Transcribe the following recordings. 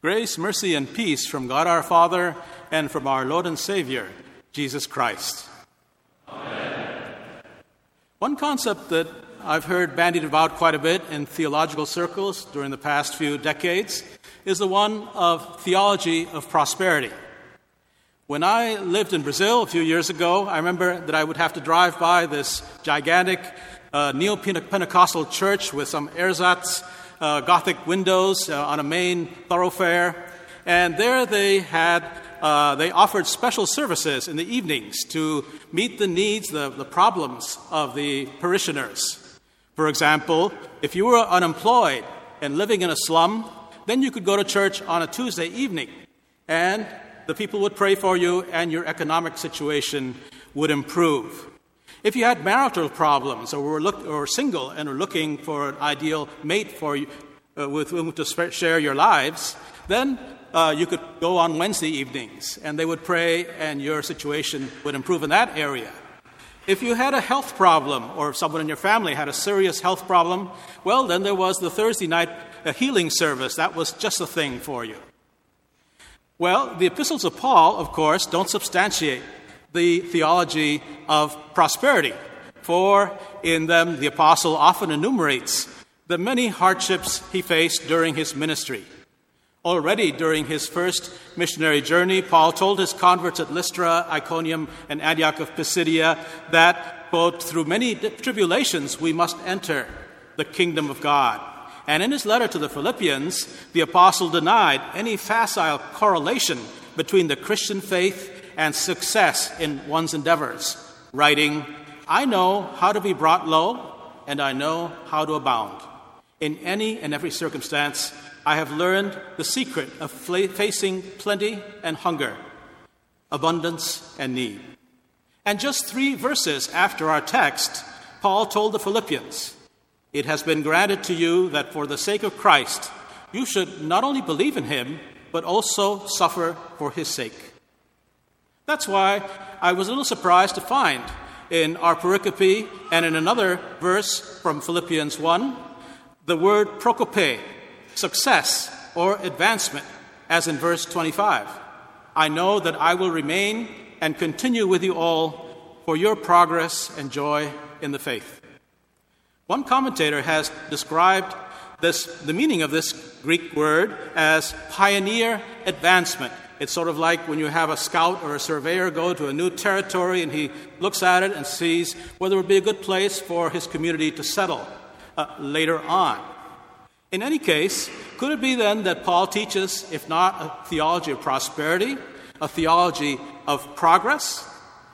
Grace, mercy, and peace from God our Father and from our Lord and Savior, Jesus Christ. Amen. One concept that I've heard bandied about quite a bit in theological circles during the past few decades is the one of theology of prosperity. When I lived in Brazil a few years ago, I remember that I would have to drive by this gigantic neo-Pentecostal church with some ersatz Gothic windows on a main thoroughfare. And there they offered special services in the evenings to meet the needs, the problems of the parishioners. For example, if you were unemployed and living in a slum, then you could go to church on a Tuesday evening, and the people would pray for you and your economic situation would improve. If you had marital problems or were single and were looking for an ideal mate for you, with whom to share your lives, then you could go on Wednesday evenings and they would pray and your situation would improve in that area. If you had a health problem or if someone in your family had a serious health problem, well, then there was the Thursday night healing service. That was just a thing for you. Well, the epistles of Paul, of course, don't substantiate the theology of prosperity, for in them the apostle often enumerates the many hardships he faced during his ministry. Already during his first missionary journey, Paul told his converts at Lystra, Iconium, and Antioch of Pisidia that, quote, through many tribulations we must enter the kingdom of God. And in his letter to the Philippians, the apostle denied any facile correlation between the Christian faith and success in one's endeavors, writing, I know how to be brought low, and I know how to abound. In any and every circumstance, I have learned the secret of facing plenty and hunger, abundance and need. And just 3 verses after our text, Paul told the Philippians, it has been granted to you that for the sake of Christ, you should not only believe in him, but also suffer for his sake. That's why I was a little surprised to find in our pericope and in another verse from Philippians 1, the word prokope, success or advancement, as in verse 25. I know that I will remain and continue with you all for your progress and joy in the faith. One commentator has described the meaning of this Greek word as pioneer advancement. It's sort of like when you have a scout or a surveyor go to a new territory and he looks at it and sees whether it would be a good place for his community to settle later on. In any case, could it be then that Paul teaches, if not a theology of prosperity, a theology of progress?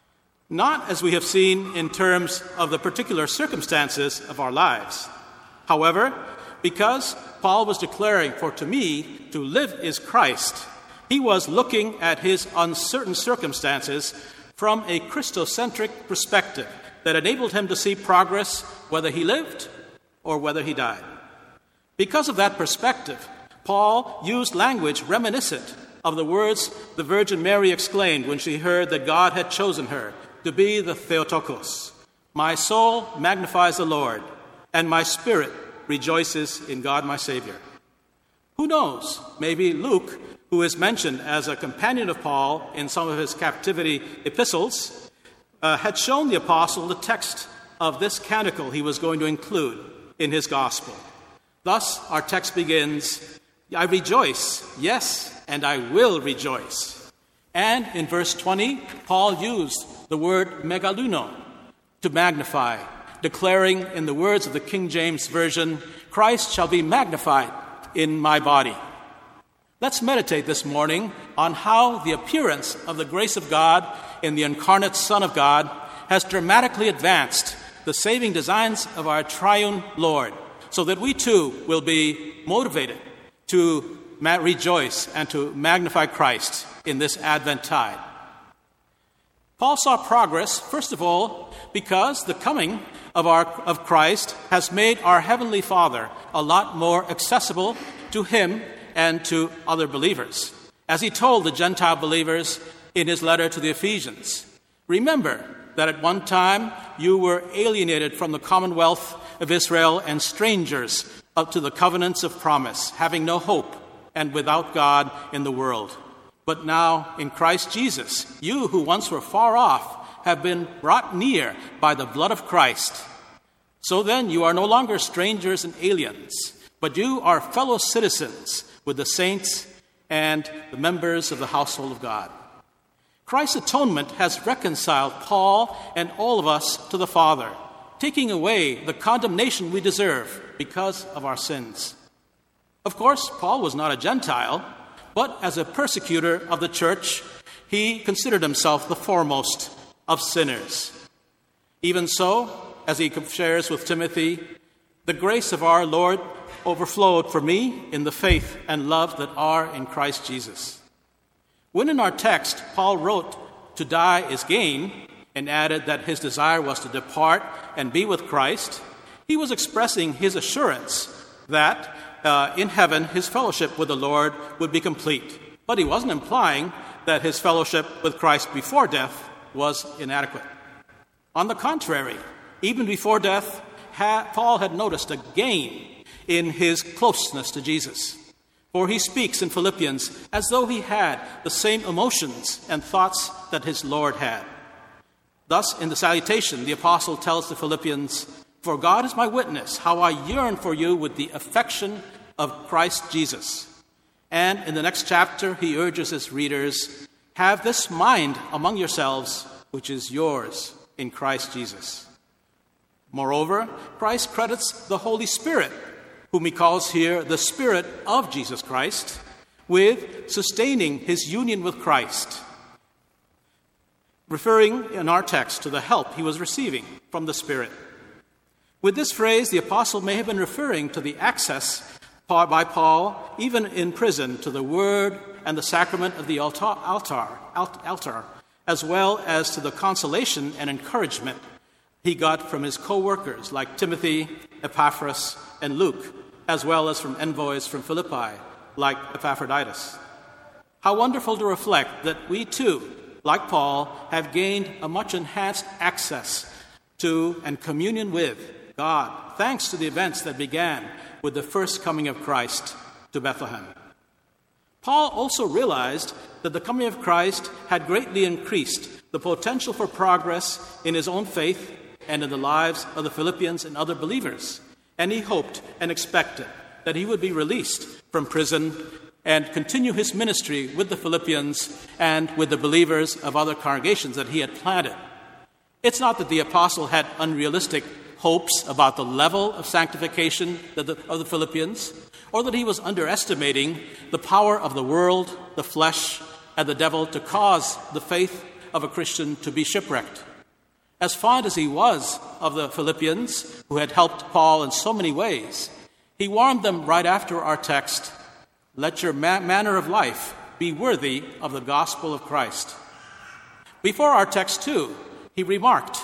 Not as we have seen in terms of the particular circumstances of our lives. However, because Paul was declaring, for to me, to live is Christ, he was looking at his uncertain circumstances from a Christocentric perspective that enabled him to see progress whether he lived or whether he died. Because of that perspective, Paul used language reminiscent of the words the Virgin Mary exclaimed when she heard that God had chosen her to be the Theotokos. My soul magnifies the Lord, and my spirit rejoices in God my Savior. Who knows, maybe Luke, who is mentioned as a companion of Paul in some of his captivity epistles, had shown the apostle the text of this canticle he was going to include in his gospel. Thus, our text begins, I rejoice, yes, and I will rejoice. And in verse 20, Paul used the word megaluno, to magnify, declaring in the words of the King James Version, Christ shall be magnified in my body. Let's meditate this morning on how the appearance of the grace of God in the incarnate Son of God has dramatically advanced the saving designs of our triune Lord, so that we too will be motivated to rejoice and to magnify Christ in this Advent tide. Paul saw progress, first of all, because the coming of Christ has made our Heavenly Father a lot more accessible to him and to other believers. As he told the Gentile believers in his letter to the Ephesians, remember that at one time you were alienated from the commonwealth of Israel and strangers up to the covenants of promise, having no hope and without God in the world. But now, in Christ Jesus, you who once were far off have been brought near by the blood of Christ. So then, you are no longer strangers and aliens, but you are fellow citizens with the saints and the members of the household of God. Christ's atonement has reconciled Paul and all of us to the Father, taking away the condemnation we deserve because of our sins. Of course, Paul was not a Gentile, but as a persecutor of the church, he considered himself the foremost of sinners. Even so, as he shares with Timothy, the grace of our Lord overflowed for me in the faith and love that are in Christ Jesus. When in our text, Paul wrote, "To die is gain," and added that his desire was to depart and be with Christ, he was expressing his assurance that in heaven his fellowship with the Lord would be complete. But he wasn't implying that his fellowship with Christ before death was inadequate. On the contrary, even before death, Paul had noticed a gain in his closeness to Jesus. For he speaks in Philippians as though he had the same emotions and thoughts that his Lord had. Thus, in the salutation, the apostle tells the Philippians, "For God is my witness, how I yearn for you with the affection of Christ Jesus." And in the next chapter, he urges his readers, "Have this mind among yourselves, which is yours in Christ Jesus." Moreover, Christ credits the Holy Spirit, whom he calls here the Spirit of Jesus Christ, with sustaining his union with Christ, referring in our text to the help he was receiving from the Spirit. With this phrase, the apostle may have been referring to the access by Paul, even in prison, to the word and the sacrament of the altar, as well as to the consolation and encouragement he got from his co-workers like Timothy, Epaphras, and Luke, as well as from envoys from Philippi like Epaphroditus. How wonderful to reflect that we too, like Paul, have gained a much enhanced access to and communion with God, thanks to the events that began with the first coming of Christ to Bethlehem. Paul also realized that the coming of Christ had greatly increased the potential for progress in his own faith and in the lives of the Philippians and other believers, and he hoped and expected that he would be released from prison and continue his ministry with the Philippians and with the believers of other congregations that he had planted. It's not that the apostle had unrealistic hopes about the level of sanctification of the Philippians, or that he was underestimating the power of the world, the flesh, and the devil to cause the faith of a Christian to be shipwrecked. As fond as he was of the Philippians, who had helped Paul in so many ways, he warned them right after our text, "Let your manner of life be worthy of the gospel of Christ." Before our text, too, he remarked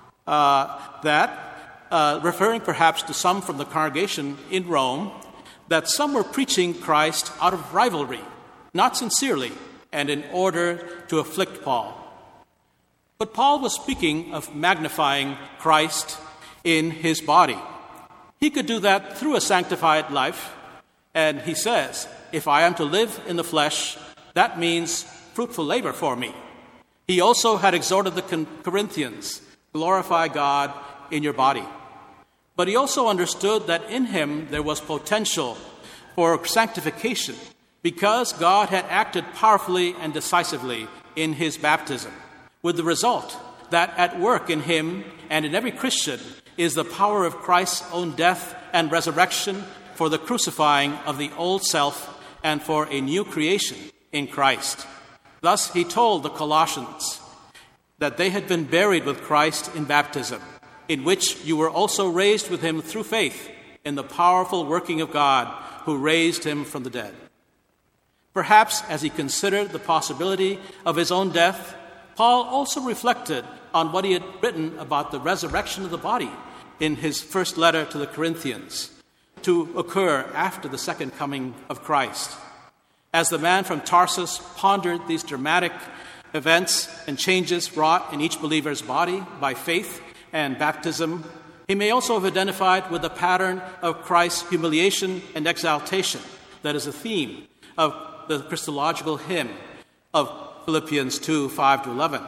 referring perhaps to some from the congregation in Rome, that some were preaching Christ out of rivalry, not sincerely, and in order to afflict Paul. But Paul was speaking of magnifying Christ in his body. He could do that through a sanctified life, and he says, "If I am to live in the flesh, that means fruitful labor for me." He also had exhorted the Corinthians, "Glorify God in your body." But he also understood that in him there was potential for sanctification because God had acted powerfully and decisively in his baptism, with the result that at work in him and in every Christian is the power of Christ's own death and resurrection for the crucifying of the old self and for a new creation in Christ. Thus he told the Colossians that they had been buried with Christ in baptism, in which you were also raised with him through faith in the powerful working of God who raised him from the dead. Perhaps as he considered the possibility of his own death, Paul also reflected on what he had written about the resurrection of the body in his first letter to the Corinthians, to occur after the second coming of Christ. As the man from Tarsus pondered these dramatic events and changes wrought in each believer's body by faith and baptism, he may also have identified with the pattern of Christ's humiliation and exaltation that is a theme of the Christological hymn of Philippians 2, 5-11.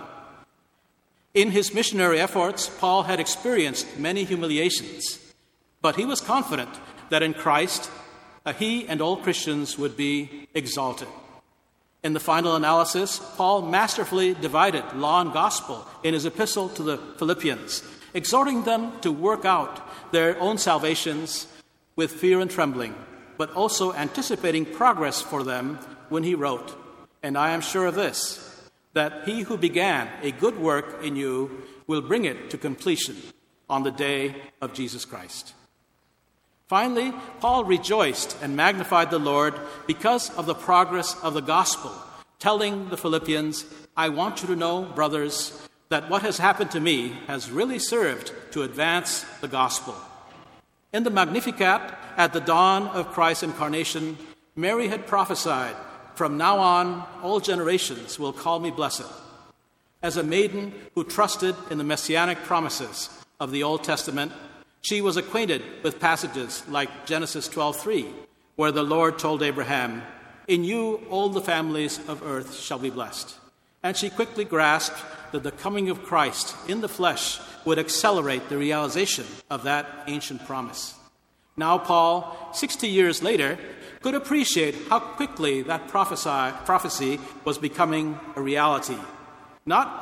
In his missionary efforts, Paul had experienced many humiliations, but he was confident that in Christ, he and all Christians would be exalted. In the final analysis, Paul masterfully divided law and gospel in his epistle to the Philippians, exhorting them to work out their own salvations with fear and trembling, but also anticipating progress for them when he wrote, "And I am sure of this, that he who began a good work in you will bring it to completion on the day of Jesus Christ." Finally, Paul rejoiced and magnified the Lord because of the progress of the gospel, telling the Philippians, "I want you to know, brothers, that what has happened to me has really served to advance the gospel." In the Magnificat, at the dawn of Christ's incarnation, Mary had prophesied, "From now on, all generations will call me blessed." As a maiden who trusted in the messianic promises of the Old Testament, she was acquainted with passages like Genesis 12:3, where the Lord told Abraham, "In you all the families of earth shall be blessed." And she quickly grasped that the coming of Christ in the flesh would accelerate the realization of that ancient promise. Now Paul, 60 years later, could appreciate how quickly that prophecy was becoming a reality, not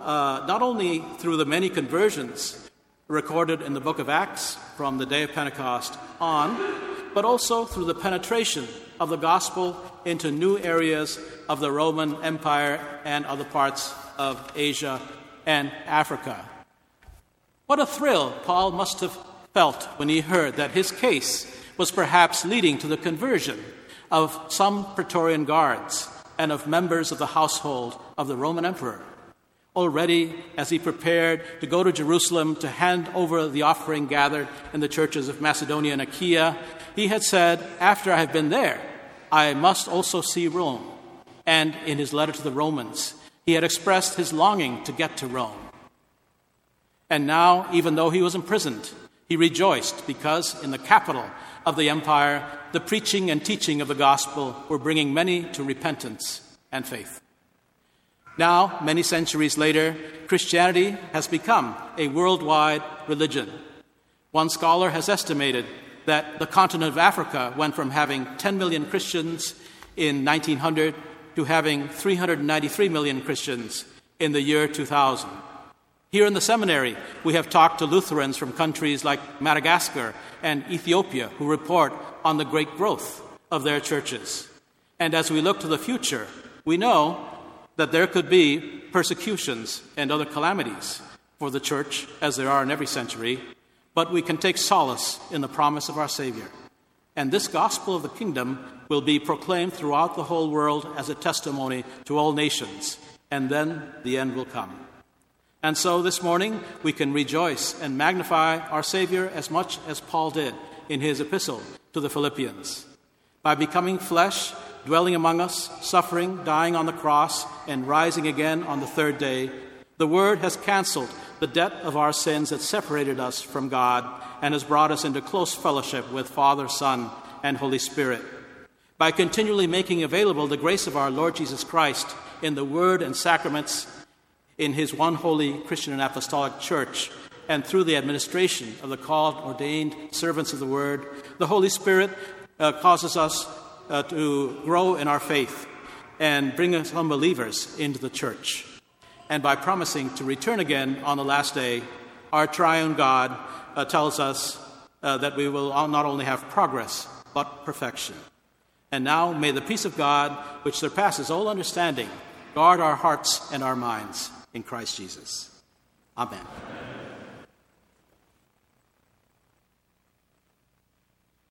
only through the many conversions recorded in the book of Acts from the day of Pentecost on, but also through the penetration of the gospel into new areas of the Roman Empire and other parts of Asia and Africa. What a thrill Paul must have felt when he heard that his case was perhaps leading to the conversion of some Praetorian guards and of members of the household of the Roman emperor. Already, as he prepared to go to Jerusalem to hand over the offering gathered in the churches of Macedonia and Achaia, he had said, "After I have been there, I must also see Rome." And in his letter to the Romans, he had expressed his longing to get to Rome. And now, even though he was imprisoned, he rejoiced because in the capital of the empire, the preaching and teaching of the gospel were bringing many to repentance and faith. Now, many centuries later, Christianity has become a worldwide religion. One scholar has estimated that the continent of Africa went from having 10 million Christians in 1900 to having 393 million Christians in the year 2000. Here in the seminary, we have talked to Lutherans from countries like Madagascar and Ethiopia who report on the great growth of their churches. And as we look to the future, we know that there could be persecutions and other calamities for the church, as there are in every century, but we can take solace in the promise of our Savior. And this gospel of the kingdom will be proclaimed throughout the whole world as a testimony to all nations, and then the end will come. And so this morning we can rejoice and magnify our Savior as much as Paul did in his epistle to the Philippians. By becoming flesh, dwelling among us, suffering, dying on the cross, and rising again on the third day, the Word has canceled the debt of our sins that separated us from God and has brought us into close fellowship with Father, Son, and Holy Spirit. By continually making available the grace of our Lord Jesus Christ in the Word and sacraments, in His one holy Christian and Apostolic Church, and through the administration of the called, ordained servants of the Word, the Holy Spirit causes us to grow in our faith and bring us unbelievers into the church. And by promising to return again on the last day, our triune God tells us that we will not only have progress, but perfection. And now may the peace of God, which surpasses all understanding, guard our hearts and our minds in Christ Jesus. Amen.